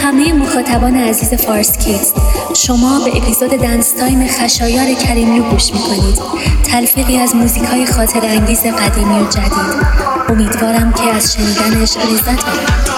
همه مخاطبان عزیز فارس کیدز، شما به اپیزود دنس تایم خشایار کریمیو گوش میکنید. تلفیقی از موزیکای خاطر انگیز قدیمی و جدید. امیدوارم که از شنیدنش لذت ببرید.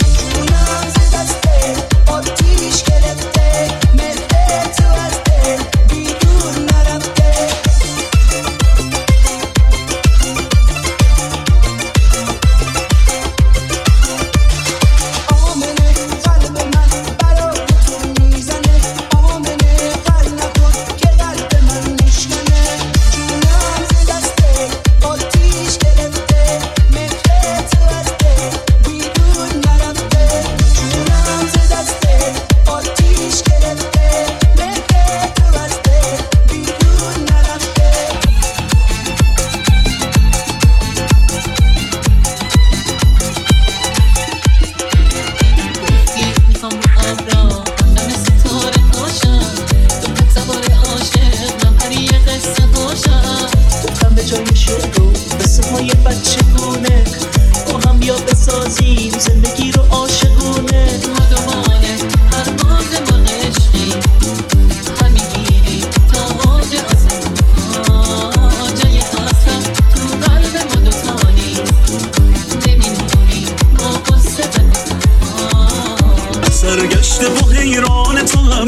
تو از دل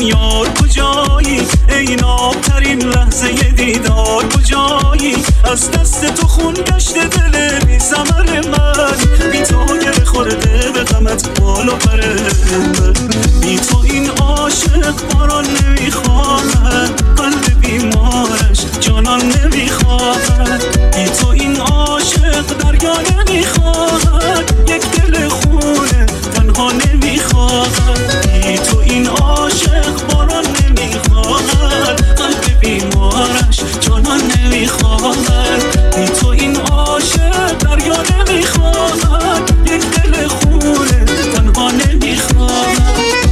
یار کجایی؟ ای نابترین لحظه دیدار کجایی؟ از دست تو خون گشته دل بی ثمر من، بی تو گره خورده به غمت بال و پر من. بی تو این عاشق باران نمیخواهد، قلب بیمارش جانان نمیخواهد. بی تو این عاشق دریا نمیخواهد، یک دل خونه تنها نمیخواهد. بی تو این عاشق باران نمیخواهد، قلب بیمارش جانان نمیخواهد. بی تو این عاشق دریا نمیخواهد، یک دل خونه تنها نمیخواهد.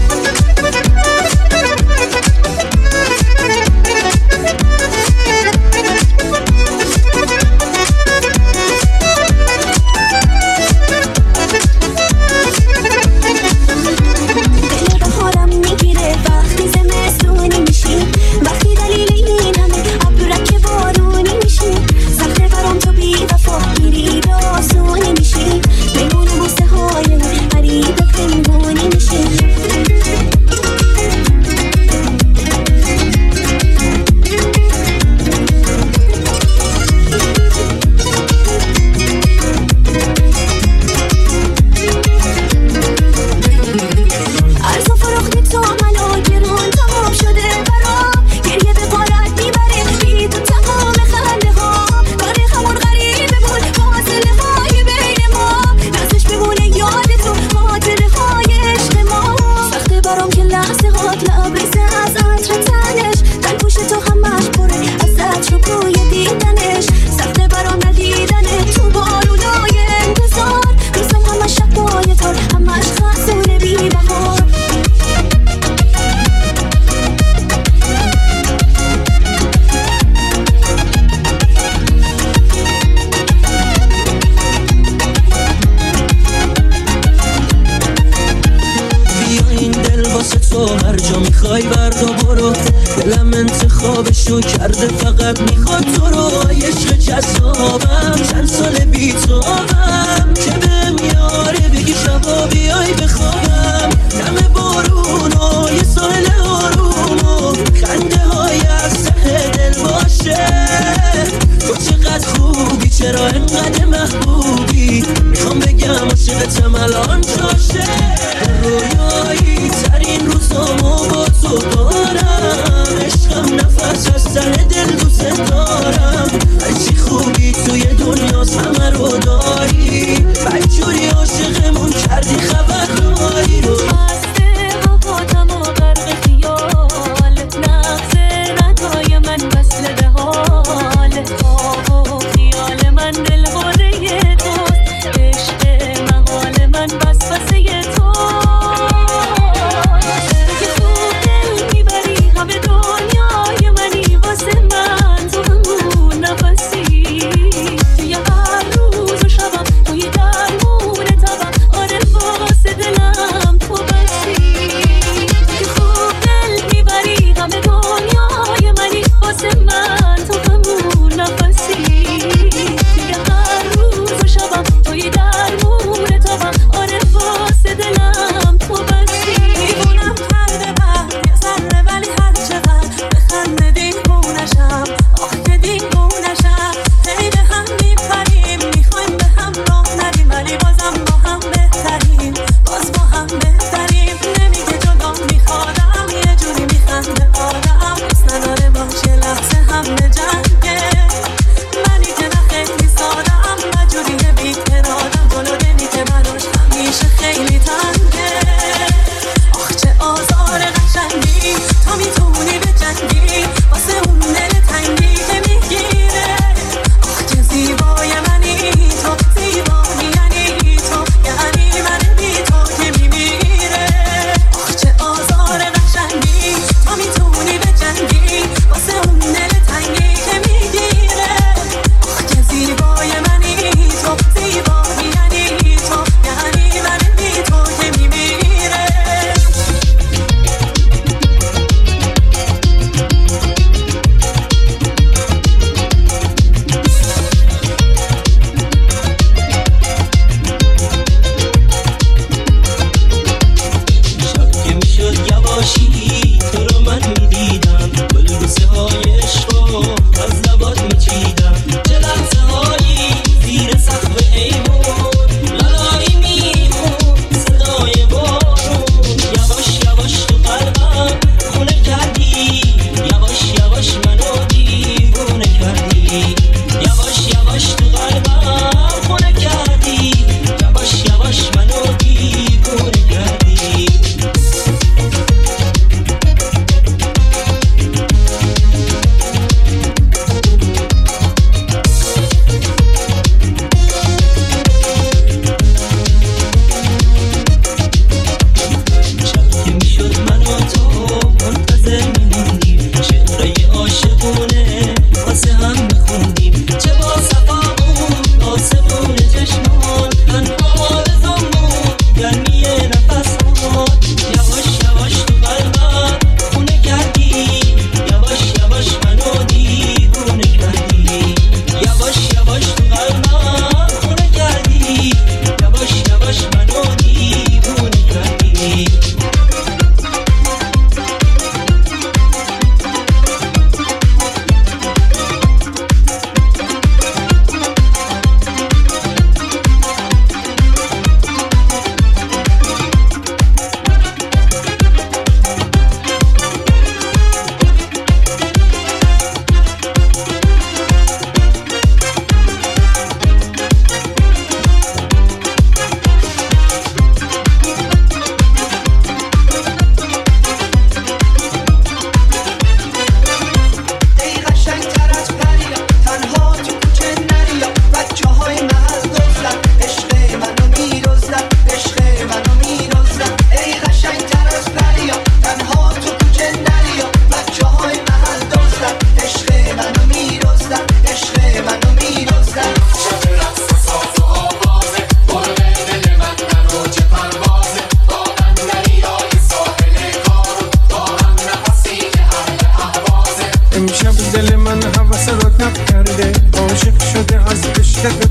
خوابشو کرده فقط میخواد تو رو. عشق جذابم چند سال بیتابم که بهم یاره بگی شبا بیای بخوابم. دم بارون و یه ساحل آروم و خنده های از ته دل باشه. تو چقدر خوبی چرا انقدر محبوبی، میخوام بگم عاشقتم الان جاشه. رویایی ترین روزامو با تو دارم، عشقم نفس از سر دل دوست دارم. هرچی خوبی توی دنیاست همه رو داری، بدجوری عاشقمون کردی خبر داری رو. مست هواتم و غرق خیال، نغز رگای من وصل به حال. خواب و خیال من دل باره توست، عشق محال من وسوسه توست. که خوب دل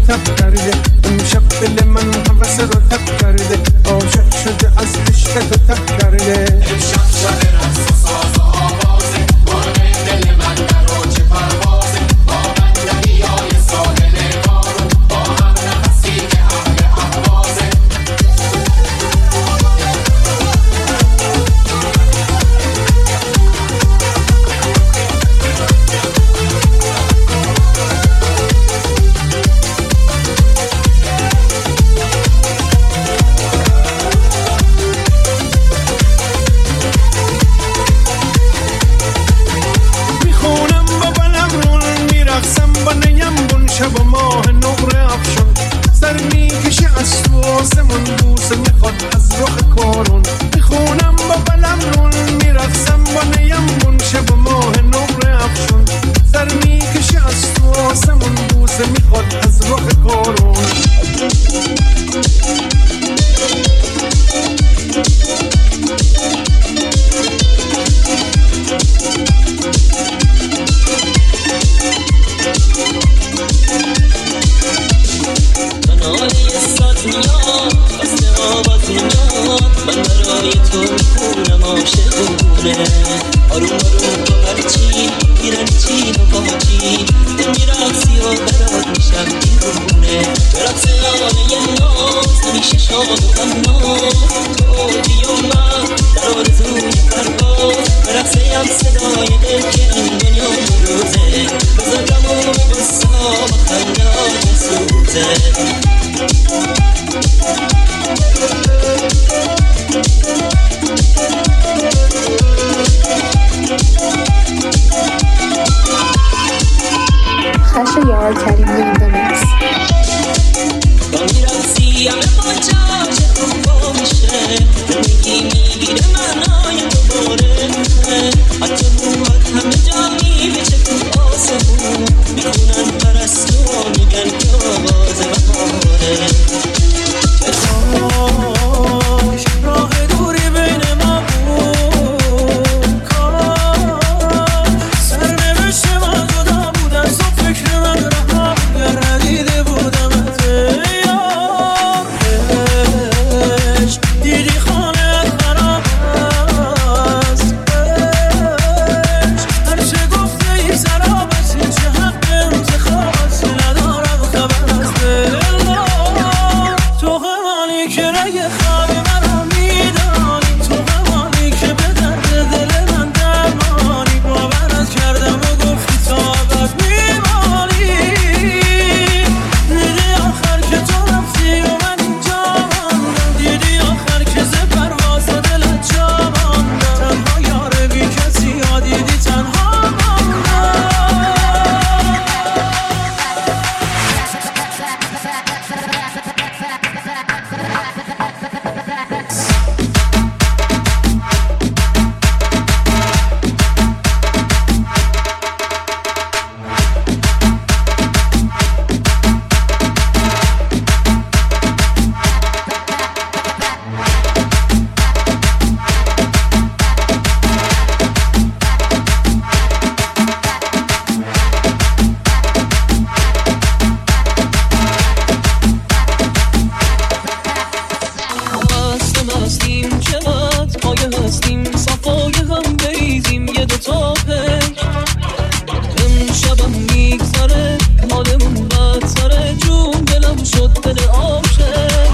تب کرده امشب دل من حوث رو تب کرده عاشق شده از عشق تو تب کرده امشب شب رقص و ساز و آوازه مرغ دل من در اوج پروازه با بندریای ساحل بارون با هم نفسی که اهل اهوازه شب و ماه نقره افشون سر میکشه از تو آسمون بوسه میخواد از رخ کارون میخونم با قلم رون میرقصم با نیمون شب و ماه نقره افشون سر میکشه از تو آسمون بوسه میخواد از رخ کارون من برای تو میخونم عاشقونه آروم آروم با هرچی میرنجی و باجی تو میرقصی و برات میشم دیوونه برقص آنه ناز همیشه شاد و غمناز تو جی و من در آرزوی پرواز برقصیم صدای دل که این دنیا بروزه بزرگم و قصه ها و خنده ها بسوزه خشایار کریمی این دمیکس با میرقصی همه با جاش تو میشه زندگی میگیره معنای دوباره حتی روحات همه جا میبیچه تو آسمون میخونن پرستو میگن که آغاز بهاره راه دوری بین ما بود سرنوشت من جدا بود از تو فکر من رها بود ندیده بودم عشق دیدی خانه خراب است هرچه گفته ای سراب است چه حق انتخاب است ندارم خبر از دل تو غمانی که رگ خواب منو میدانی تو غمانی که به درد دل من درمانی باورت کردم و گفتی تا ابد میمانی دیدی آخر که تو رفتی و من اینجا ماندم دیدی آخر که ز پرواز دلت جا ماندم تنها یار بی کسی ها دیدی تنها ماندم هستیم چقدر پایه هستیم صفای هم بریزیم یه دوتا پنج امشبم میگذره حالمون بدتره جون دلم شد دل عاشق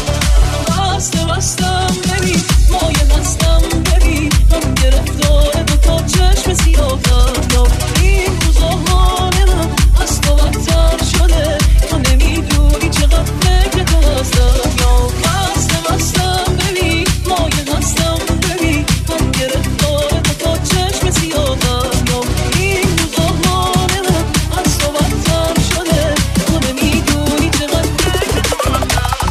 بستم ببین مایه هستم ببین هم گرفتار دوتا چشم سیاهم یا این روزاهان من از تو بدتر شده تو نمیدونی چقدر فکر تو هستم یا بستم ببین مایه هستم ببین هم گرفتار دوتا چشم سیاهم یا این روزاهان من از تو بدتر شده تو نمیدونی چقدر فکر تو هستم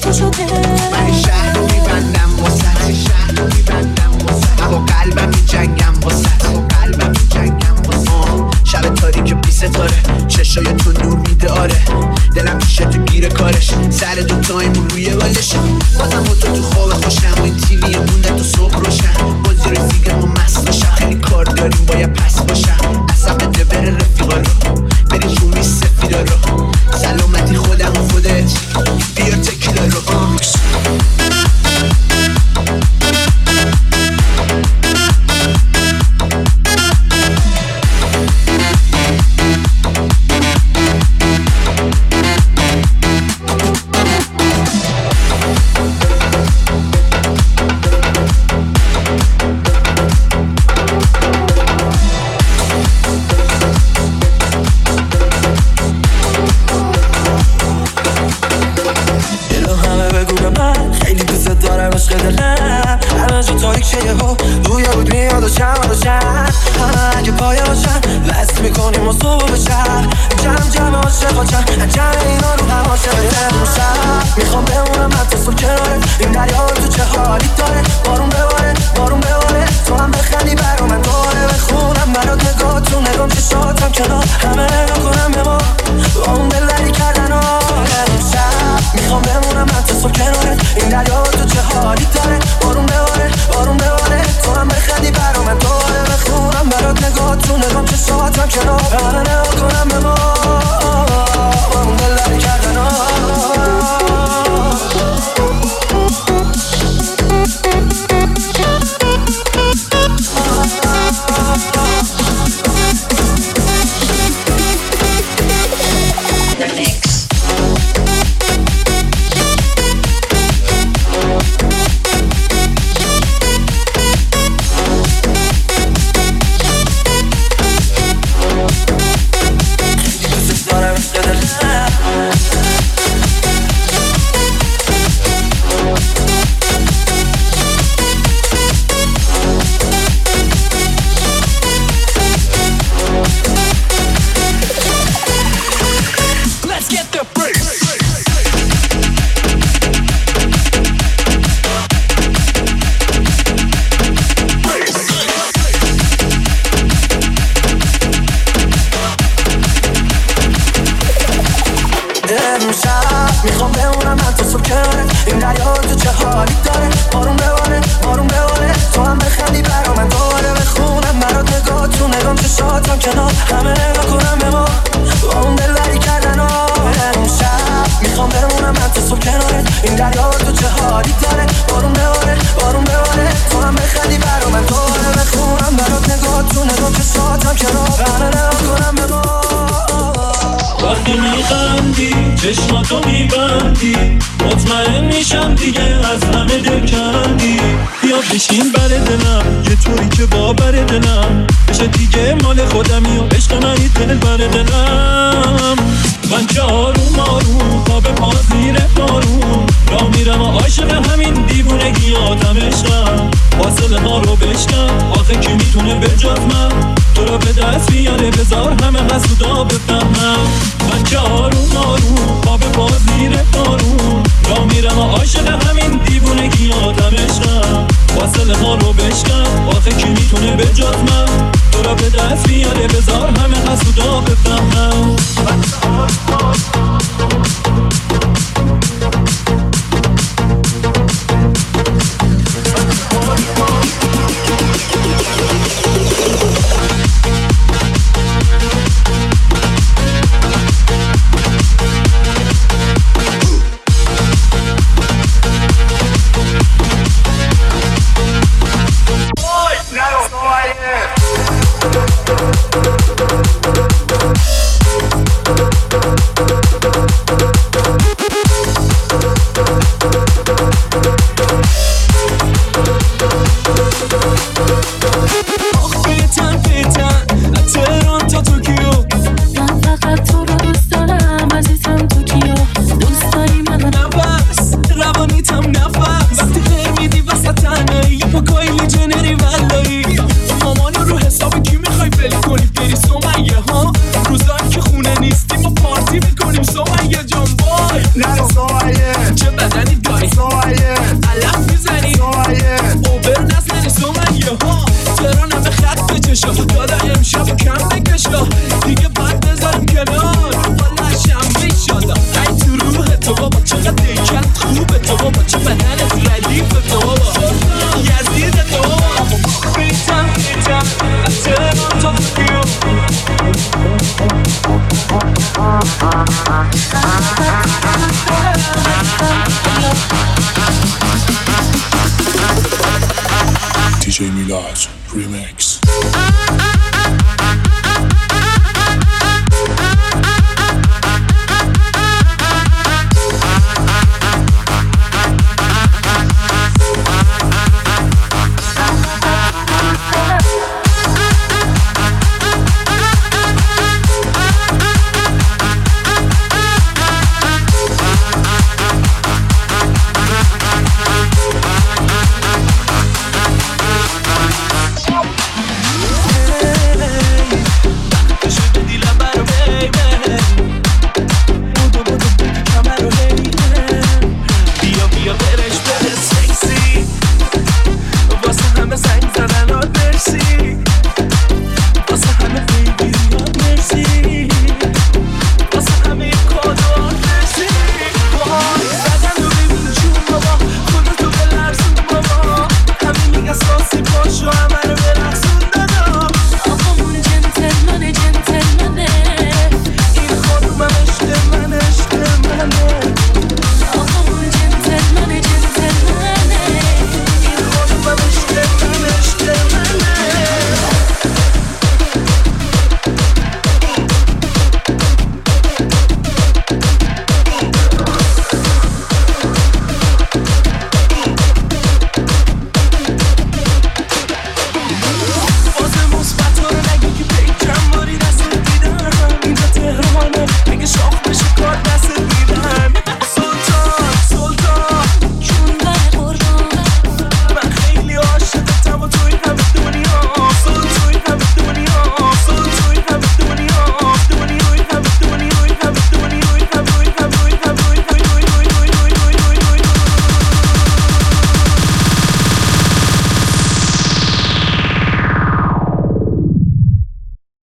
چی شده؟ من شهر رو میبندم واسه شهر رو میبندم واسه با قلبم میجنگم واسه با قلبم میجنگم واسه شب تاریک بی ستاره چشای تو نور میده آره دلم میشه تو گیر کارش سر دوتایمون روی بالشه بازم با تو خواب خوشم و این تیوی مونده تو صبح روشن بازی رفیق ما مست باشم خیلی کار داریم باید پس باشم اصلا بده بره رفیقا رو بری جومی سفیدا رو سلامتی خودم و خودت بیار تکیلا رو میخوام بمونم من تو صبح کنارت این دریا تو چه حالی داره بارون بباره تو هم بخندی برا من دوباره بخونم برات نگاه تو نگام چشاتم کنار همه نگاه کنم به ما با اون دلبری کردن اون شب میخوام بمونم من تو صبح کنارت این دریا تو چه حالی داره بارون بباره تو هم بخندی برا من دوباره بخونم برات نگاه تو نگام چشاتم کنار همه نگاه کنم به ما وقتی میخندی چشماتو میبندی مطمئن میشم دیگه از همه دل کندی بیا بشین بر دلم یه طوری که باور دلم بشه دیگه مال خودمی و عشق منی دل بر دلم من که آروم آروم پا به پا زیر بارون را میرم و عاشق همین دیوونگی آدم عشقم فاصله ها رو بشکن آخه کی میتونه به جز من تو رو به دست بیاره بذار همه حسودا بفهمم من که آروم آروم پا به پا زیر بارون را میرم و عاشق همین دیوونگی آدم عشقم فاصله ها رو بشکن آخه کی میتونه به جز من تو رو به دست بیاره بذار همه حسودا بفهمم چه بدنی Lodge Remix.